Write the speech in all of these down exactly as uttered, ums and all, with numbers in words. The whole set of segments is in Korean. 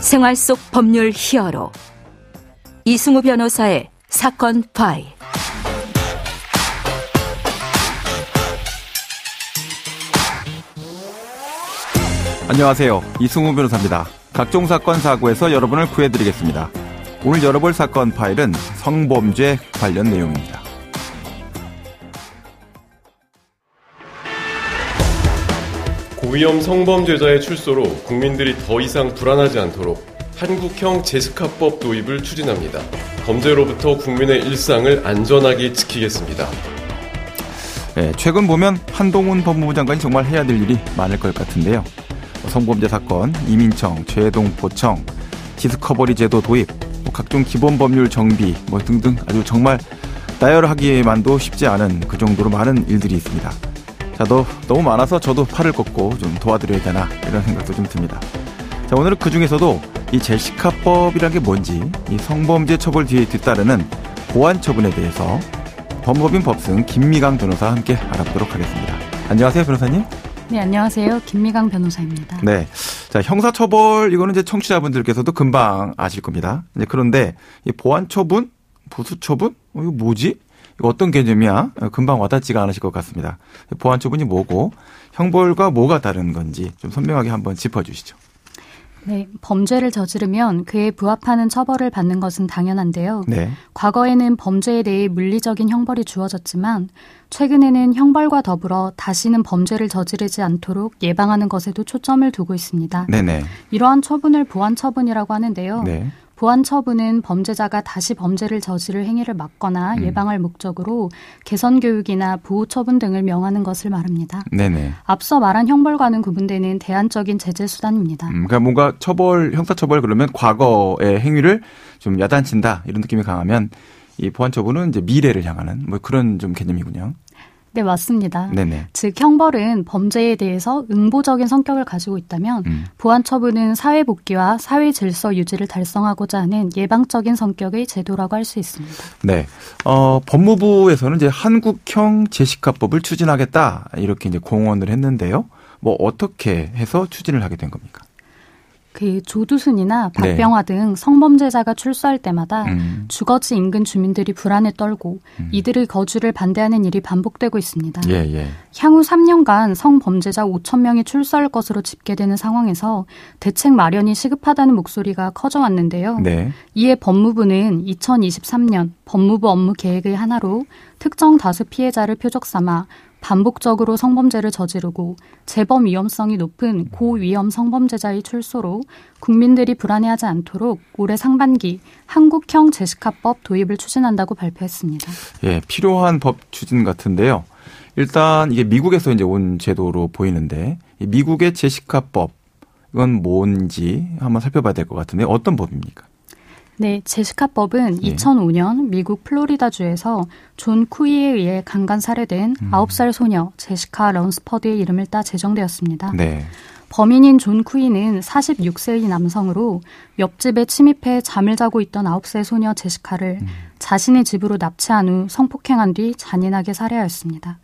생활 속 법률 히어로 이승우 변호사의 사건 파일. 안녕하세요. 이승우 변호사입니다. 각종 사건 사고에서 여러분을 구해드리겠습니다. 오늘 열어볼 사건 파일은 성범죄 관련 내용입니다. 고위험 성범죄자의 출소로 국민들이 더 이상 불안하지 않도록 한국형 제시카법 도입을 추진합니다. 범죄로부터 국민의 일상을 안전하게 지키겠습니다. 네, 최근 보면 한동훈 법무부 장관이 정말 해야 될 일이 많을 것 같은데요. 성범죄 사건, 이민청, 재동포청, 디스커버리 제도 도입, 뭐 각종 기본 법률 정비 뭐 등등 아주 정말 나열하기만도 쉽지 않은 그 정도로 많은 일들이 있습니다. 자, 너, 너무 많아서 저도 팔을 걷고 좀 도와드려야 되나 이런 생각도 좀 듭니다. 자, 오늘은 그 중에서도 이 제시카법이라는 게 뭔지, 이 성범죄 처벌 뒤에 뒤따르는 보완 처분에 대해서 법무법인 법승 김미강 변호사와 함께 알아보도록 하겠습니다. 안녕하세요, 변호사님. 네, 안녕하세요. 김미강 변호사입니다. 네. 자, 형사처벌, 이거는 이제 청취자분들께서도 금방 아실 겁니다. 이제 그런데 이 보완 처분, 보수 처분? 어, 이거 뭐지? 이거 어떤 개념이야? 금방 와닿지가 않으실 것 같습니다. 보완 처분이 뭐고, 형벌과 뭐가 다른 건지 좀 선명하게 한번 짚어주시죠. 네, 범죄를 저지르면 그에 부합하는 처벌을 받는 것은 당연한데요. 네. 과거에는 범죄에 대해 물리적인 형벌이 주어졌지만 최근에는 형벌과 더불어 다시는 범죄를 저지르지 않도록 예방하는 것에도 초점을 두고 있습니다. 네네. 이러한 처분을 보완 처분이라고 하는데요. 네. 보완 처분은 범죄자가 다시 범죄를 저지를 행위를 막거나 음. 예방할 목적으로 개선 교육이나 보호 처분 등을 명하는 것을 말합니다. 네네. 앞서 말한 형벌과는 구분되는 대안적인 제재 수단입니다. 음, 그러니까 뭔가 처벌, 형사처벌 그러면 과거의 행위를 좀 야단친다 이런 느낌이 강하면 이 보완 처분은 이제 미래를 향하는 뭐 그런 좀 개념이군요. 네, 맞습니다. 네네. 즉 형벌은 범죄에 대해서 응보적인 성격을 가지고 있다면 음. 보완 처분은 사회 복귀와 사회 질서 유지를 달성하고자 하는 예방적인 성격의 제도라고 할 수 있습니다. 네, 어, 법무부에서는 이제 한국형 제시카법을 추진하겠다 이렇게 이제 공언을 했는데요. 뭐 어떻게 해서 추진을 하게 된 겁니까? 그 조두순이나 박병화 네. 등 성범죄자가 출소할 때마다 음. 주거지 인근 주민들이 불안에 떨고 음. 이들의 거주를 반대하는 일이 반복되고 있습니다. 예, 예. 향후 삼 년간 성범죄자 오천 명이 출소할 것으로 집계되는 상황에서 대책 마련이 시급하다는 목소리가 커져왔는데요. 네. 이에 법무부는 이천이십삼 년 법무부 업무 계획의 하나로 특정 다수 피해자를 표적 삼아 반복적으로 성범죄를 저지르고 재범 위험성이 높은 고위험 성범죄자의 출소로 국민들이 불안해하지 않도록 올해 상반기 한국형 제시카법 도입을 추진한다고 발표했습니다. 예, 필요한 법 추진 같은데요. 일단 이게 미국에서 이제 온 제도로 보이는데 미국의 제시카법 이건 뭔지 한번 살펴봐야 될 것 같은데 어떤 법입니까? 네, 제시카법은 예. 이천오 년 미국 플로리다주에서 존 쿠이에 의해 강간 살해된 음. 아홉 살 소녀 제시카 런스퍼드의 이름을 따 제정되었습니다. 네. 범인인 존 쿠이는 사십육 세의 남성으로 옆집에 침입해 잠을 자고 있던 아홉 살 소녀 제시카를 음. 자신의 집으로 납치한 후 성폭행한 뒤 잔인하게 살해하였습니다.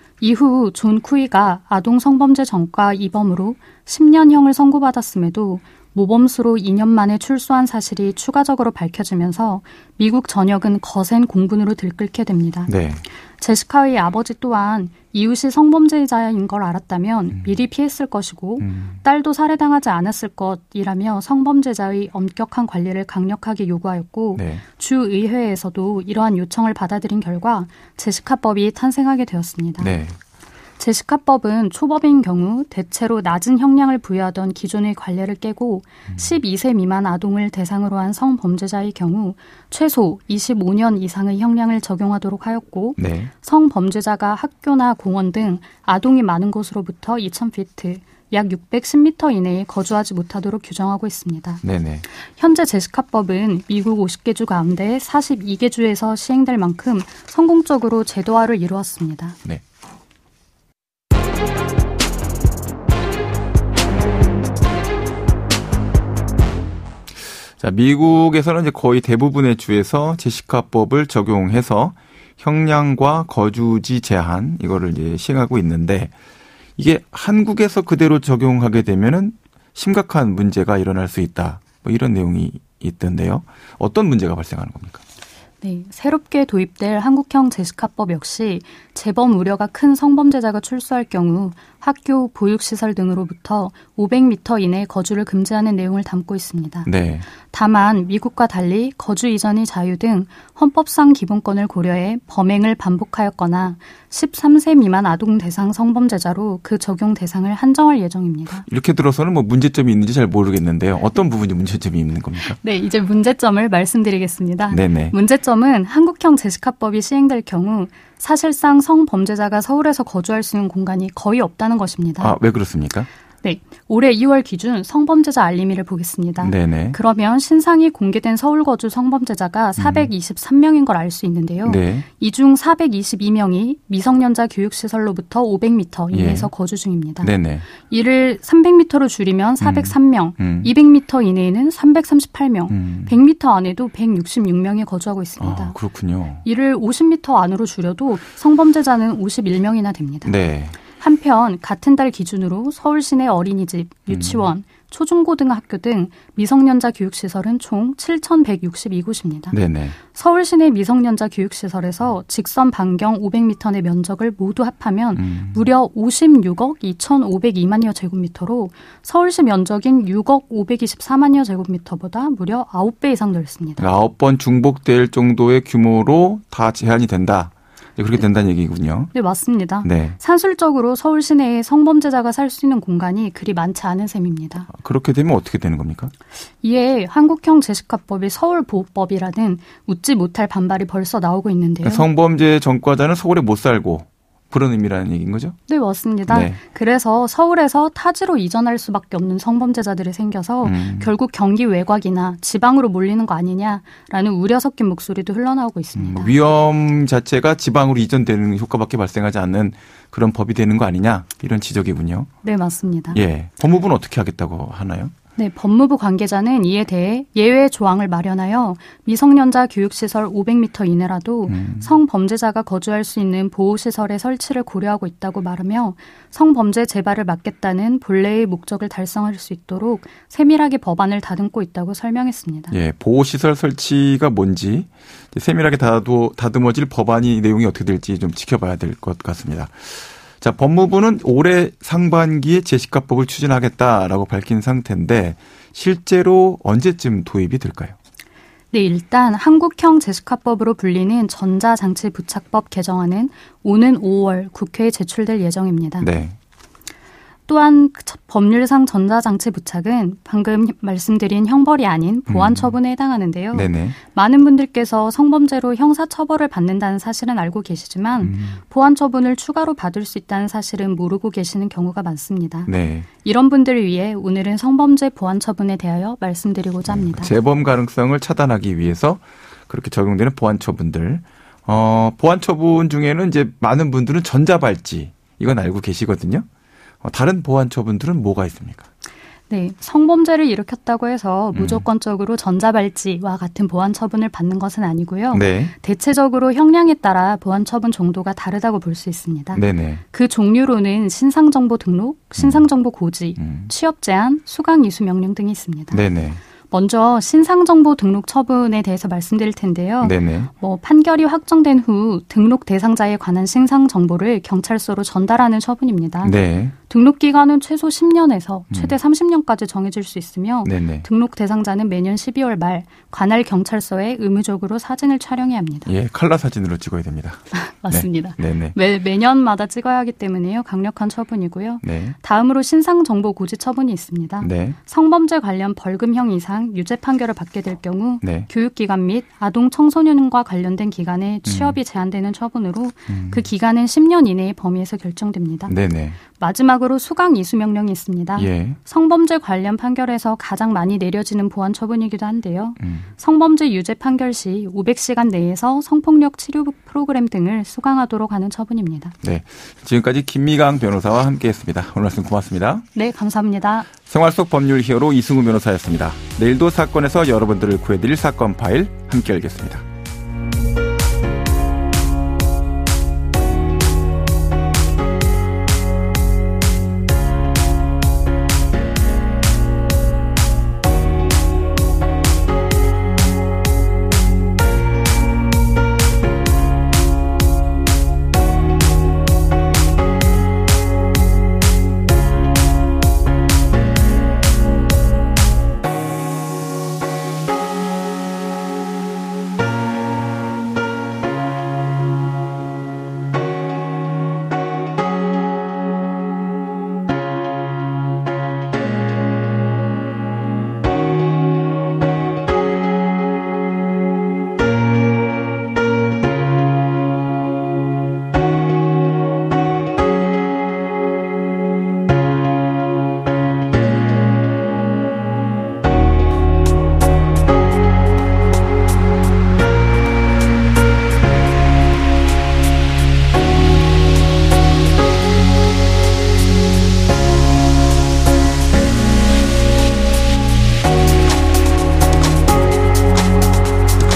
이후 존 쿠이가 아동 성범죄 전과 이범으로 십 년형을 선고받았음에도 모범수로 이 년 만에 출소한 사실이 추가적으로 밝혀지면서 미국 전역은 거센 공분으로 들끓게 됩니다. 네. 제시카의 아버지 또한 이웃이 성범죄자인 걸 알았다면 음. 미리 피했을 것이고 음. 딸도 살해당하지 않았을 것이라며 성범죄자의 엄격한 관리를 강력하게 요구하였고 네. 주의회에서도 이러한 요청을 받아들인 결과 제시카법이 탄생하게 되었습니다. 네. 제시카법은 초법인 경우 대체로 낮은 형량을 부여하던 기존의 관례를 깨고 음. 십이 세 미만 아동을 대상으로 한 성범죄자의 경우 최소 이십오 년 이상의 형량을 적용하도록 하였고 네. 성범죄자가 학교나 공원 등 아동이 많은 곳으로부터 이천 피트, 약 육백십 미터 이내에 거주하지 못하도록 규정하고 있습니다. 네네. 현재 제시카법은 미국 오십 개 주 가운데 사십이 개 주에서 시행될 만큼 성공적으로 제도화를 이루었습니다. 네. 자, 미국에서는 이제 거의 대부분의 주에서 제시카법을 적용해서 형량과 거주지 제한 이거를 이제 시행하고 있는데 이게 한국에서 그대로 적용하게 되면은 심각한 문제가 일어날 수 있다. 뭐 이런 내용이 있던데요. 어떤 문제가 발생하는 겁니까? 네, 새롭게 도입될 한국형 제시카법 역시 재범 우려가 큰 성범죄자가 출소할 경우 학교, 보육시설 등으로부터 오백 미터 이내 거주를 금지하는 내용을 담고 있습니다. 네. 다만 미국과 달리 거주 이전이 자유 등 헌법상 기본권을 고려해 범행을 반복하였거나 십삼 세 미만 아동 대상 성범죄자로 그 적용 대상을 한정할 예정입니다. 이렇게 들어서는 뭐 문제점이 있는지 잘 모르겠는데요. 어떤 부분이 문제점이 있는 겁니까? 네, 이제 문제점을 말씀드리겠습니다. 네네. 문제점은 한국형 제시카법이 시행될 경우 사실상 성범죄자가 서울에서 거주할 수 있는 공간이 거의 없다는 것입니다. 아, 왜 그렇습니까? 네, 올해 이월 기준 성범죄자 알림일을 보겠습니다. 네네. 그러면 신상이 공개된 서울 거주 성범죄자가 사백이십삼 명인 걸 알 수 있는데요. 네. 이 중 사백이십이 명이 미성년자 교육시설로부터 오백 미터 이내에서 예. 거주 중입니다. 네네. 이를 삼백 미터로 줄이면 사백삼 명, 음. 이백 미터 이내에는 삼백삼십팔 명, 음. 백 미터 안에도 백육십육 명이 거주하고 있습니다. 아, 그렇군요. 이를 오십 미터 안으로 줄여도 성범죄자는 오십일 명이나 됩니다. 네. 한편 같은 달 기준으로 서울 시내 어린이집, 유치원, 음. 초중고등학교 등 미성년자 교육시설은 총 칠천백육십이 곳입니다. 네네. 서울 시내 미성년자 교육시설에서 직선 반경 오백 미터 내 면적을 모두 합하면 음. 무려 오십육억 이천오백이만여 제곱미터로 서울시 면적인 육억 오백이십사만여 제곱미터보다 무려 아홉 배 이상 넓습니다. 아홉 번 중복될 정도의 규모로 다 제한이 된다. 그렇게 된다는 얘기군요. 네, 맞습니다. 네. 산술적으로 서울 시내에 성범죄자가 살 수 있는 공간이 그리 많지 않은 셈입니다. 그렇게 되면 어떻게 되는 겁니까? 이에 한국형 제시카법이 서울보호법이라는 웃지 못할 반발이 벌써 나오고 있는데요. 그러니까 성범죄 전과자는 서울에 못 살고 그런 의미라는 얘기인 거죠? 네, 맞습니다. 네. 그래서 서울에서 타지로 이전할 수밖에 없는 성범죄자들이 생겨서 음. 결국 경기 외곽이나 지방으로 몰리는 거 아니냐라는 우려 섞인 목소리도 흘러나오고 있습니다. 음, 위험 자체가 지방으로 이전되는 효과밖에 발생하지 않는 그런 법이 되는 거 아니냐 이런 지적이군요. 네, 맞습니다. 예, 법무부는 어떻게 하겠다고 하나요? 네, 법무부 관계자는 이에 대해 예외 조항을 마련하여 미성년자 교육시설 오백 미터 이내라도 음. 성범죄자가 거주할 수 있는 보호시설의 설치를 고려하고 있다고 말하며 성범죄 재발을 막겠다는 본래의 목적을 달성할 수 있도록 세밀하게 법안을 다듬고 있다고 설명했습니다. 예, 보호시설 설치가 뭔지 세밀하게 다도, 다듬어질 법안이 내용이 어떻게 될지 좀 지켜봐야 될 것 같습니다. 자, 법무부는 올해 상반기에 제시카법을 추진하겠다라고 밝힌 상태인데 실제로 언제쯤 도입이 될까요? 네, 일단 한국형 제시카법으로 불리는 전자장치 부착법 개정안은 오는 오월 국회에 제출될 예정입니다. 네. 또한 법률상 전자장치 부착은 방금 말씀드린 형벌이 아닌 보안 처분에 해당하는데요. 네네. 많은 분들께서 성범죄로 형사처벌을 받는다는 사실은 알고 계시지만 음. 보안 처분을 추가로 받을 수 있다는 사실은 모르고 계시는 경우가 많습니다. 네. 이런 분들을 위해 오늘은 성범죄 보안 처분에 대하여 말씀드리고자 합니다. 재범 가능성을 차단하기 위해서 그렇게 적용되는 보안 처분들. 어, 보안 처분 중에는 이제 많은 분들은 전자발찌 이건 알고 계시거든요. 다른 보안 처분들은 뭐가 있습니까? 네, 성범죄를 일으켰다고 해서 무조건적으로 전자발찌와 같은 보안 처분을 받는 것은 아니고요. 네. 대체적으로 형량에 따라 보안 처분 정도가 다르다고 볼 수 있습니다. 네네. 그 종류로는 신상정보 등록, 신상정보 고지, 음. 취업 제한, 수강 이수 명령 등이 있습니다. 네네. 먼저 신상정보 등록 처분에 대해서 말씀드릴 텐데요. 네네. 뭐 판결이 확정된 후 등록 대상자에 관한 신상 정보를 경찰서로 전달하는 처분입니다. 네. 등록 기간은 최소 십 년에서 최대 음. 삼십 년까지 정해질 수 있으며 네네. 등록 대상자는 매년 십이월 말 관할 경찰서에 의무적으로 사진을 촬영해야 합니다. 예, 컬러 사진으로 찍어야 됩니다. 맞습니다. 네. 네네. 매, 매년마다 찍어야 하기 때문에요. 강력한 처분이고요. 네. 다음으로 신상정보 고지 처분이 있습니다. 네. 성범죄 관련 벌금형 이상 유죄 판결을 받게 될 경우 네. 교육기관 및 아동 청소년과 관련된 기관에 취업이 음. 제한되는 처분으로 음. 그 기간은 십 년 이내의 범위에서 결정됩니다. 네네. 마지막으로 수강 이수 명령이 있습니다. 예. 성범죄 관련 판결에서 가장 많이 내려지는 보안 처분이기도 한데요. 음. 성범죄 유죄 판결 시 오백 시간 내에서 성폭력 치료 프로그램 등을 수강하도록 하는 처분입니다. 네, 지금까지 김미강 변호사와 함께했습니다. 오늘 말씀 고맙습니다. 네, 감사합니다. 생활 속 법률 히어로 이승우 변호사였습니다. 내일도 사건에서 여러분들을 구해드릴 사건 파일 함께 알겠습니다.